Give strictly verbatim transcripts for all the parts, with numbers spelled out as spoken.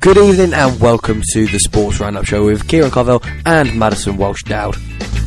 Good evening and welcome to the Sports Roundup Show with Kieran Carvell and Madison Walsh-Dowd.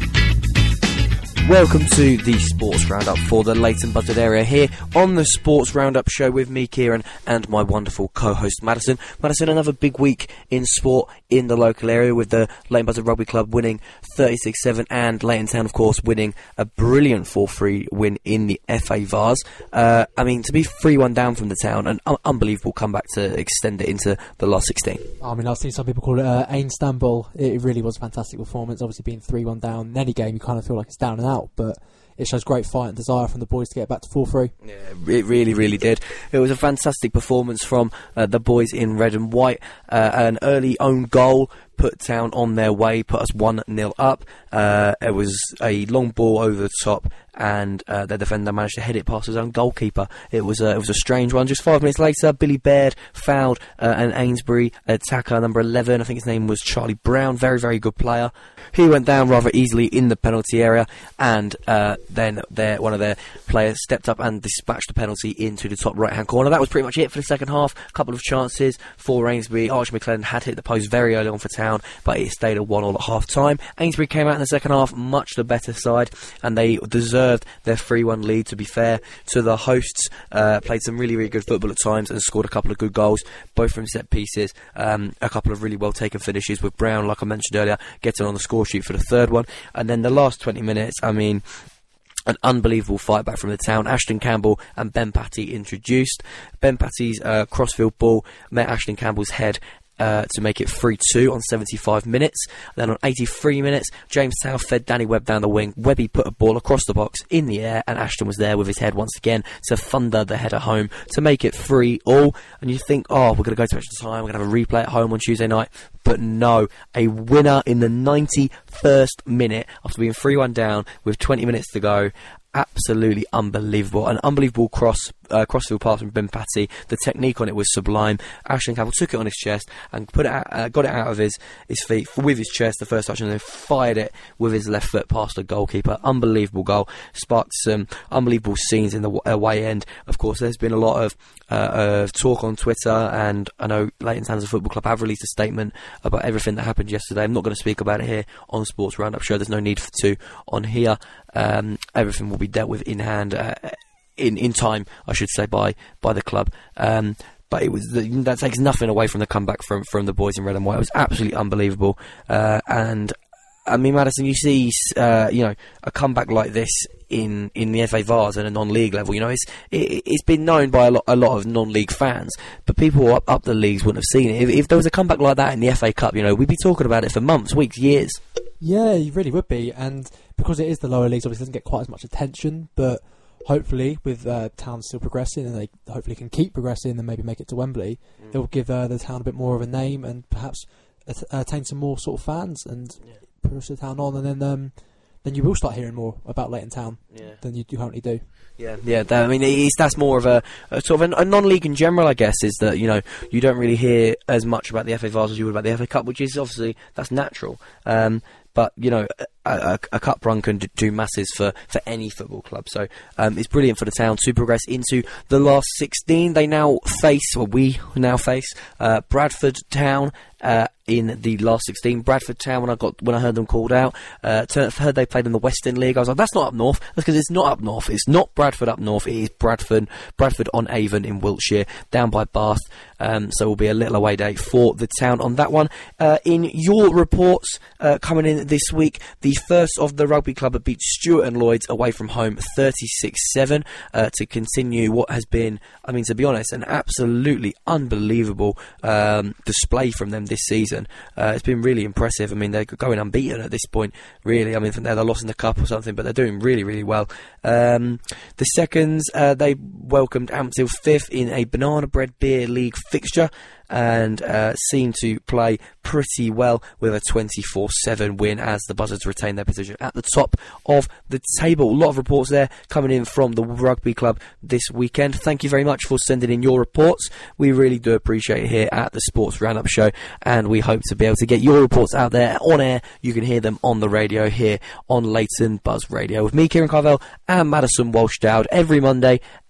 Welcome to the Sports Roundup for the Leighton Buzzard area here on the Sports Roundup Show with me, Kieran, and my wonderful co-host Madison. Madison, another big week in sport in the local area with the Leighton Buzzard Rugby Club winning thirty-six seven and Leighton Town, of course, winning a brilliant four three win in the F A Vars. Uh, I mean, to be three one down from the Town, an un- unbelievable comeback to extend it into the last sixteen. I mean, I've seen some people call it uh, Istanbul. It really was a fantastic performance. Obviously, being three one down in any game, you kind of feel like it's down and out. But it shows great fight and desire from the boys to get back to four three. Yeah, it really, really did. It was a fantastic performance from uh, the boys in red and white. Uh, an early own goal put Town on their way, put us one nil up. Uh, it was a long ball over the top, and uh, their defender managed to head it past his own goalkeeper. It was a, it was a strange one. Just five minutes later, Billy Baird fouled uh, an Ainsbury attacker, number eleven. I think his name was Charlie Brown. Very, very good player. He went down rather easily in the penalty area, and uh, then their, one of their players stepped up and dispatched the penalty into the top right-hand corner. That was pretty much it for the second half. A couple of chances for Ainsbury. Archie McLennan had hit the post very early on for Town, but it stayed a one all at half-time. Ainsbury came out in the second half much the better side, and they deserved their three one lead, to be fair to the hosts. Uh, played some really, really good football at times and scored a couple of good goals, both from set pieces. Um, a couple of really well-taken finishes with Brown, like I mentioned earlier, getting on the score sheet for the third one. And then the last twenty minutes, I mean, an unbelievable fight back from the Town. Ashton Campbell and Ben Patty introduced. Ben Patty's uh, crossfield ball met Ashton Campbell's head Uh, to make it three two on seventy-five minutes. Then on eighty-three minutes, James South fed Danny Webb down the wing. Webby put a ball across the box in the air, and Ashton was there with his head once again to thunder the header home to make it three all. And you think, oh, we're going to go to extra time, we're going to have a replay at home on Tuesday night. But no, a winner in the ninety-first minute after being three one down with twenty minutes to go. Absolutely unbelievable. An unbelievable cross uh, crossfield pass from Ben Patty. The technique on it was sublime. Ashton Campbell took it on his chest and put it out, uh, got it out of his, his feet with his chest, the first touch, and then fired it with his left foot past the goalkeeper. Unbelievable goal. Sparked some unbelievable scenes in the away end. Of course, there's been a lot of, uh, of talk on Twitter, and I know Leighton Town Football Club have released a statement about everything that happened yesterday. I'm not going to speak about it here on the Sports Roundup Show. There's no need to on here. Um, everything will be dealt with in hand, uh, in in time, I should say, by by the club. Um, but it was that takes nothing away from the comeback from from the boys in red and white. It was absolutely unbelievable. Uh, and I mean, Madison, you see, uh, you know, a comeback like this in, in the F A Vars at a non-league level. You know, it's it, it's been known by a lot a lot of non-league fans, but people up up the leagues wouldn't have seen it. If, if there was a comeback like that in the F A Cup, you know, we'd be talking about it for months, weeks, years. Yeah, you really would be, and because it is the lower leagues, obviously it doesn't get quite as much attention, but hopefully with uh, Town still progressing, and they hopefully can keep progressing and maybe make it to Wembley, mm. it will give uh, the Town a bit more of a name and perhaps at- attain some more sort of fans and yeah. push the Town on, and then um, then you will start hearing more about Leighton Town yeah. than you, you currently do. Yeah, yeah. That, I mean, it's, that's more of a, a sort of a, a non-league in general, I guess, is that, you know, you don't really hear as much about the F A Vars as you would about the F A Cup, which is obviously, that's natural. Um, But, you know, a, a, a cup run can do masses for, for any football club. So um, it's brilliant for the Town to progress into the last sixteen. They now face, or we now face, uh, Bradford Town uh, in the last sixteen. Bradford Town, when I got when I heard them called out, uh, heard they played in the Western League. I was like, that's not up north. That's because it's not up north. It's not Bradford up north. It is Bradford, Bradford on Avon in Wiltshire, down by Bath. Um, so it will be a little away day for the Town on that one. Uh, in your reports uh, coming in this week, the first of the rugby club have beat Stuart and Lloyd's away from home thirty-six seven uh, to continue what has been, I mean, to be honest, an absolutely unbelievable um, display from them this season. Uh, it's been really impressive. I mean, they're going unbeaten at this point, really. I mean, they're lost in the cup or something, but they're doing really, really well. Um, the seconds, uh, they welcomed Ampshill fifth in a Banana Bread Beer League fixture, and uh, seem to play pretty well with a twenty-four seven win as the Buzzards retain their position at the top of the table. A lot of reports there coming in from the rugby club this weekend. Thank you very much for sending in your reports. We really do appreciate it here at the Sports Roundup Show, and we hope to be able to get your reports out there on air. You can hear them on the radio here on Leighton Buzz Radio with me, Kieran Carvell, and Madison Walsh-Dowd every Monday,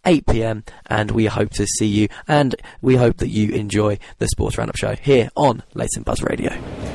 eight p m, and we hope to see you, and we hope that you enjoy the Sports Roundup show here on Leighton Buzz Radio.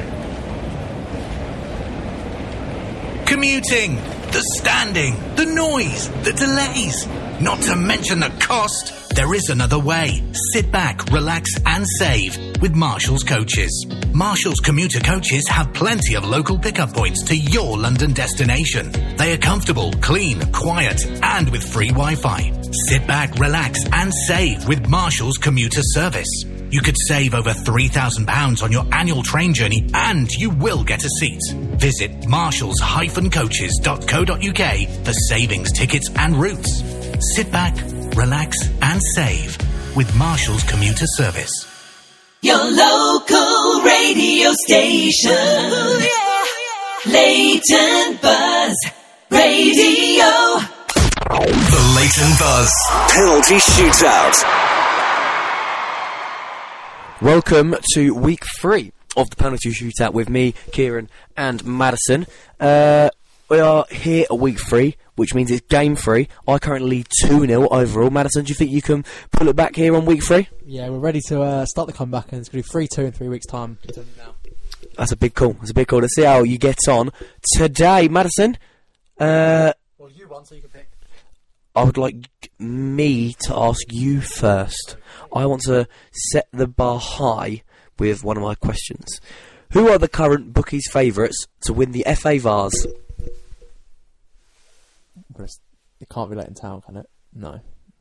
Commuting, the standing, the noise, the delays, not to mention the cost. There is another way. Sit back, relax and save with Marshall's Coaches. Marshall's commuter coaches have plenty of local pickup points to your London destination. They are comfortable, clean, quiet and with free Wi-Fi. Sit back, relax and save with Marshall's commuter service. You could save over three thousand pounds on your annual train journey and you will get a seat. Visit marshalls dash coaches dot co dot uk for savings, tickets and routes. Sit back, relax and save with Marshall's commuter service. Your local radio station. Ooh, yeah. Leighton Buzz Radio. The Leighton Buzz Penalty Shootout. Welcome to week three of the penalty shootout with me, Kieran and Madison. Uh, we are here at week three, which means it's game three. I currently lead two nil overall. Madison, do you think you can pull it back here on week three? Yeah, we're ready to uh, start the comeback, and it's going to be three two in three weeks' time. That's a big call. That's a big call. Let's see how you get on today. Madison? Uh, well, you won, so you can pick. I would like me to ask you first. I want to set the bar high with one of my questions. Who are the current bookies' favourites to win the F A Vase? It can't be Leighton Town, can it? No.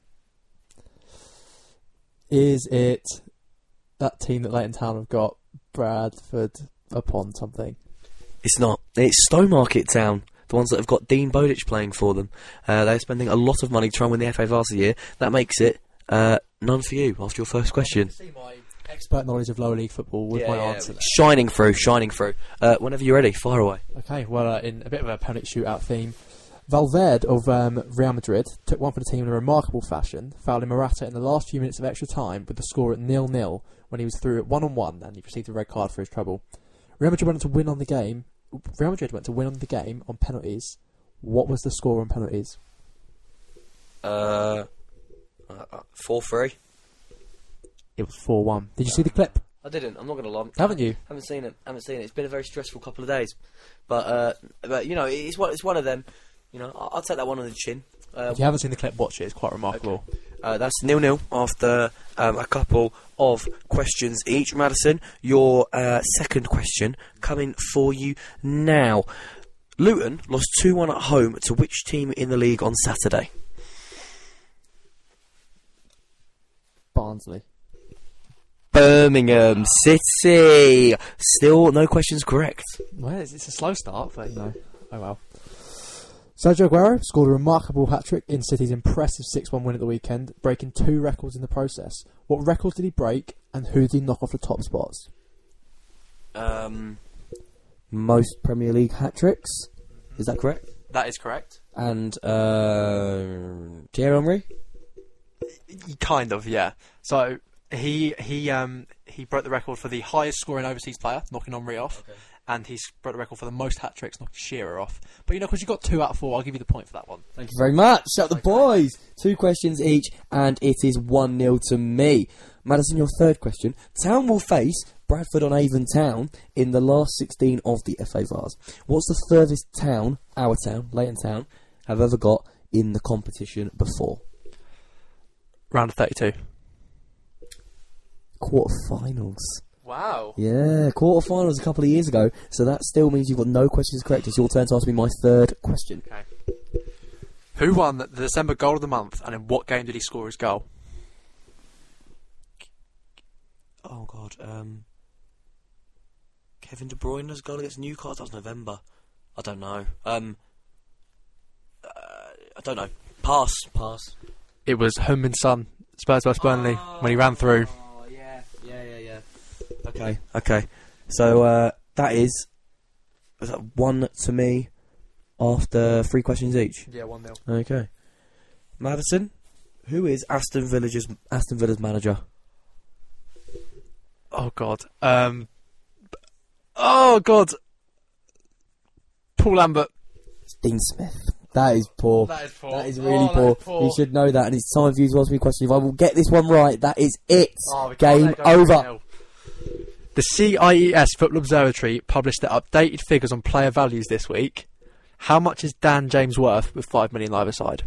Is it that team that Leighton Town have got, Bradford upon something? It's not. It's Stowmarket Town. The ones that have got Dean Bowditch playing for them. Uh, they're spending a lot of money to try and win the F A Vase a year. That makes it uh, none for you after your first question. See my expert knowledge of lower league football with yeah, my yeah. answer. Shining through, shining through. Uh, whenever you're ready, fire away. Okay, well, uh, in a bit of a penalty shootout theme, Valverde of um, Real Madrid took one for the team in a remarkable fashion, fouling Morata in the last few minutes of extra time with the score at nil nil when he was through at one on one and he received a red card for his trouble. Real Madrid went on to win on the game. Real Madrid went to win on the game on penalties. What was the score on penalties? Uh, four three. It was four one. Did you see the clip? I didn't. I'm not going to lie. Haven't you? Haven't seen it. Haven't seen it. It's been a very stressful couple of days, but uh, but you know, it's one. It's one of them. You know, I'll, I'll take that one on the chin. Uh, if you haven't seen the clip, watch it. It's quite remarkable. Okay. Uh, that's nil nil after um, a couple of questions each. Madison, your uh, second question coming for you now. Luton lost two one at home to which team in the league on Saturday? Barnsley. Birmingham City. Still no questions correct. Well, it's, it's a slow start, but you know, oh well. Sergio Aguero scored a remarkable hat-trick in City's impressive six one win at the weekend, breaking two records in the process. What records did he break, and who did he knock off the top spots? Um, most Premier League hat-tricks. Is that correct? That is correct. And uh, Thierry Henry? Kind of, yeah. So he he um he broke the record for the highest scoring overseas player, knocking Henry off. Okay. And he's broke the record for the most hat-tricks, knocking Shearer off. But, you know, because you got two out of four, I'll give you the point for that one. Thank you very much. Shout the boys. Two questions each, and it is one nil to me. Madison, your third question. Town will face Bradford on Avon Town in the last sixteen of the F A Vase. What's the furthest town, our town, Leighton Town, have ever got in the competition before? Round of thirty-two. Quarterfinals. Wow. Yeah, quarterfinals a couple of years ago, so that still means you've got no questions correct. It's your turn to ask me my third question. Okay. Who won the December goal of the month, and in what game did he score his goal? Oh, God. Um, Kevin De Bruyne's goal against Newcastle. That was November. I don't know. Um, uh, I don't know. Pass. Pass. It was Heung-min Son, Spurs vs Burnley, oh, when he ran through. Oh, yeah. Yeah, yeah, yeah. Okay, okay. So, uh, that is... Was that one to me after three questions each? Yeah, one nil. Okay. Madison, who is Aston Villa's, Aston Villa's manager? Oh, God. Um... Oh, God. Paul Lambert. It's Dean Smith. That is poor. That is poor. That is really Oh, poor. that is poor. You should know that, and it's time for you to ask me a question. If I will get this one right, that is it. Oh, we can't Game let go over. three nil. The C I E S Football Observatory published their updated figures on player values this week. How much is Dan James worth with five million either side?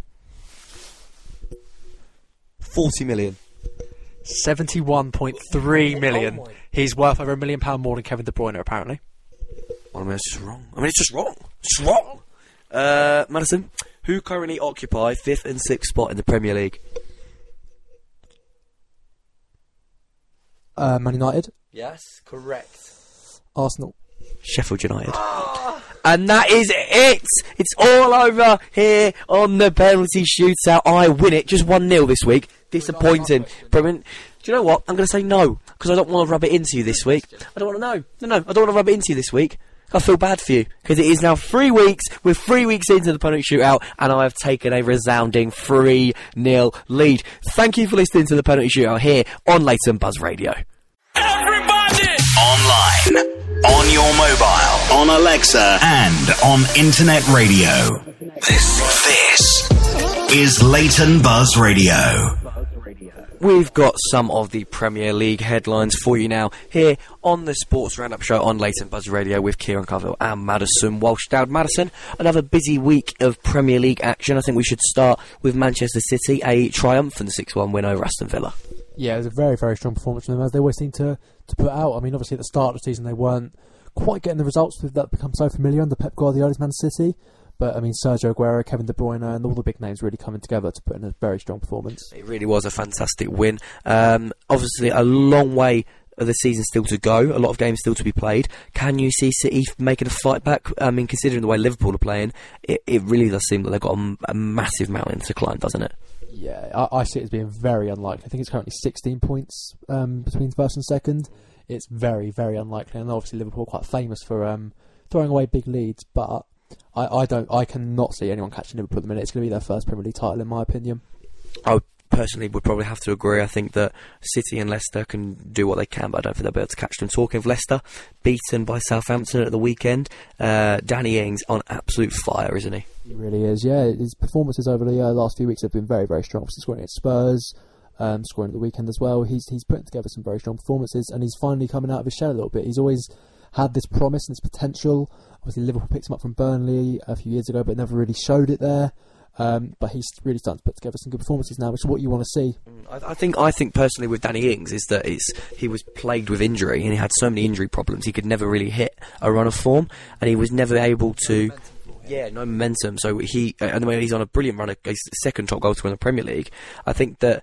Forty million. Seventy-one point three million. Oh my. He's worth over a million pound more than Kevin De Bruyne, apparently. Well, I mean, it's just wrong. I mean, it's just wrong. It's just wrong. Uh, Madison, who currently occupy fifth and sixth spot in the Premier League? Uh, Man United, Yes, correct. Arsenal. Sheffield United. And that is it. It's all over here on the penalty shootout. I win it. Just one nil this week. Disappointing. Brilliant. Do you know what? I'm going to say no, because I don't want to rub it into you this week. I don't want to know. No, no, I don't want to rub it into you this week. I feel bad for you, because it is now three weeks. We're three weeks into the penalty shootout, and I have taken a resounding three nil lead. Thank you for listening to the penalty shootout here on Leighton Buzz Radio. Everybody! Online, on your mobile, on Alexa, and on internet radio. This, this is Leighton Buzz Radio. We've got some of the Premier League headlines for you now here on the Sports Roundup Show on Leighton Buzz Radio with Kieran Carville and Madison Walsh. Dowd Madison, another busy week of Premier League action. I think we should start with Manchester City, a triumphant six one win over Aston Villa. Yeah, it was a very, very strong performance from them, as they always seem to, to put out. I mean, obviously at the start of the season they weren't quite getting the results that become so familiar under Pep Guardiola's Man City. But, I mean, Sergio Aguero, Kevin De Bruyne and all the big names really coming together to put in a very strong performance. It really was a fantastic win. Um, obviously, a long way of the season still to go. A lot of games still to be played. Can you see City making a fight back? I mean, considering the way Liverpool are playing, it, it really does seem that they've got a, a massive mountain to climb, doesn't it? Yeah, I, I see it as being very unlikely. I think it's currently sixteen points um, between first and second. It's very, very unlikely. And obviously Liverpool are quite famous for um, throwing away big leads, but I, I don't. I cannot see anyone catching Liverpool at the minute. It's going to be their first Premier League title, in my opinion. I personally would probably have to agree. I think that City and Leicester can do what they can, but I don't think they'll be able to catch them. Talking of Leicester, beaten by Southampton at the weekend, uh, Danny Ings on absolute fire, isn't he? He really is, yeah. His performances over the uh, last few weeks have been very, very strong. He's scoring at Spurs, um, scoring at the weekend as well. He's he's putting together some very strong performances, and he's finally coming out of his shell a little bit. He's always had this promise and this potential. Obviously, Liverpool picked him up from Burnley a few years ago, but never really showed it there. Um, but he's really starting to put together some good performances now, which is what you want to see. I, I think I think personally with Danny Ings is that it's he was plagued with injury and he had so many injury problems he could never really hit a run of form, and he was never able to. Yeah, no momentum. So he, and the way he's on a brilliant run, he's the second top goal scorer in the Premier League. I think that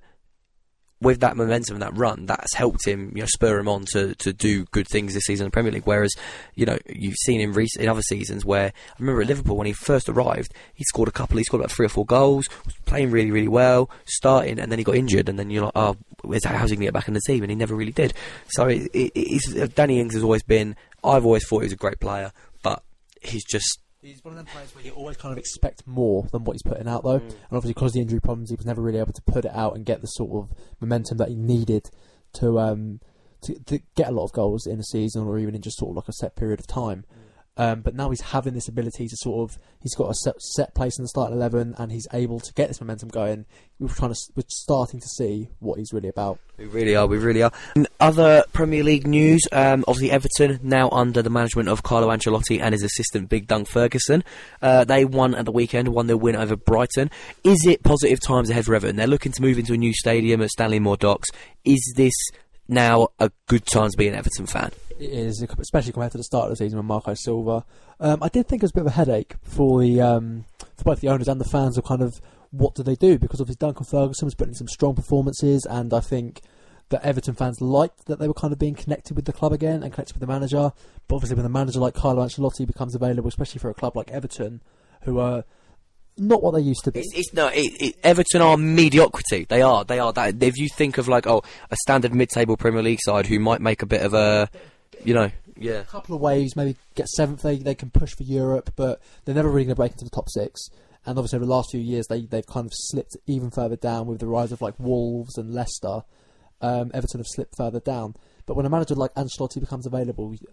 with that momentum and that run, that's helped him, you know, spur him on to, to do good things this season in the Premier League. Whereas, you know, you've seen him rec- in other seasons where, I remember at Liverpool when he first arrived, he scored a couple, he scored about three or four goals, was playing really, really well, starting, and then he got injured, and then you're like, oh, where's, how's he going to get back in the team? And he never really did. So it, it, it's, Danny Ings has always been, I've always thought he was a great player, but he's just, he's one of them players where you always kind of expect more than what he's putting out, though. Mm. And obviously, because of the injury problems, he was never really able to put it out and get the sort of momentum that he needed to um, to, to get a lot of goals in a season or even in just sort of like a set period of time. Mm. Um, but now he's having this ability to sort of, he's got a set, set place in the starting eleven and he's able to get this momentum going. We're trying to, we're starting to see what he's really about. We really are, we really are. In other Premier League news, um, obviously Everton, now under the management of Carlo Ancelotti and his assistant Big Dunk Ferguson. Uh, they won at the weekend, won their win over Brighton. Is it positive times ahead for Everton? They're looking to move into a new stadium at Stanley Moore Docks. Is this now a good time to be an Everton fan? It is, especially compared to the start of the season with Marco Silva. Um, I did think it was a bit of a headache for the um, for both the owners and the fans of kind of what do they do, because obviously Duncan Ferguson was putting in some strong performances, and I think that Everton fans liked that they were kind of being connected with the club again and connected with the manager. But obviously when a manager like Carlo Ancelotti becomes available, especially for a club like Everton, who are not what they used to be. It's, it's no, it, it, Everton are mediocrity. They are, they are that. If you think of like, oh, a standard mid-table Premier League side who might make a bit of a, you know, yeah, a couple of waves, maybe get seventh. They they can push for Europe, but they're never really going to break into the top six. And obviously, over the last few years, they they've kind of slipped even further down with the rise of like Wolves and Leicester. Um, Everton have slipped further down. But when a manager like Ancelotti becomes available,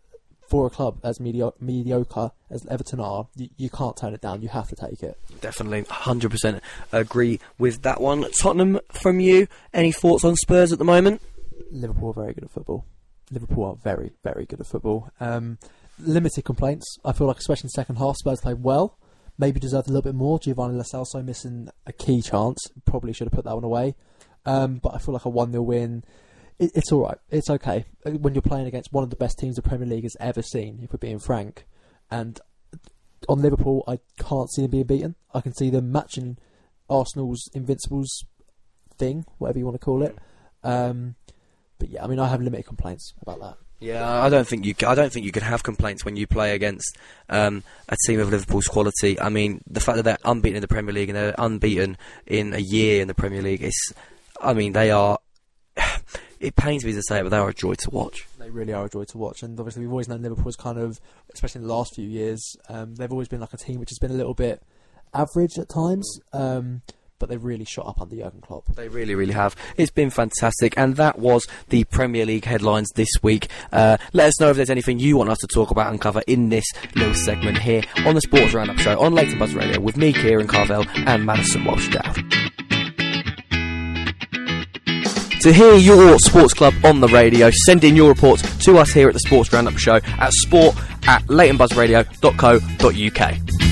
for a club as medio- mediocre as Everton are, you, you can't turn it down. You have to take it. Definitely, one hundred percent agree with that one. Tottenham, from you, any thoughts on Spurs at the moment? Liverpool are very good at football. Liverpool are very, very good at football. Um, limited complaints. I feel like, especially in the second half, Spurs played well. Maybe deserved a little bit more. Giovanni Lo Celso missing a key chance. Probably should have put that one away. Um, but I feel like a one nil win, it, it's all right. It's okay. When you're playing against one of the best teams the Premier League has ever seen, if we're being frank. And on Liverpool, I can't see them being beaten. I can see them matching Arsenal's Invincibles thing, whatever you want to call it. Um, but yeah, I mean, I have limited complaints about that. Yeah, I don't think you. I don't think you can have complaints when you play against um, a team of Liverpool's quality. I mean, the fact that they're unbeaten in the Premier League and they're unbeaten in a year in the Premier League is, I mean, they are. It pains me to say it, but they are a joy to watch. They really are a joy to watch, and obviously we've always known Liverpool as kind of, especially in the last few years, um, they've always been like a team which has been a little bit average at times. Um, But they've really shot up under Jurgen Klopp. They really, really have. It's been fantastic. And that was the Premier League headlines this week. Uh, let us know if there's anything you want us to talk about and cover in this little segment here on the Sports Roundup Show on Leighton Buzz Radio with me, Kieran Carvell, and Madison Walsh-Dowd. To hear your sports club on the radio, send in your reports to us here at the Sports Roundup Show at sport at leighton buzz radio dot co dot uk.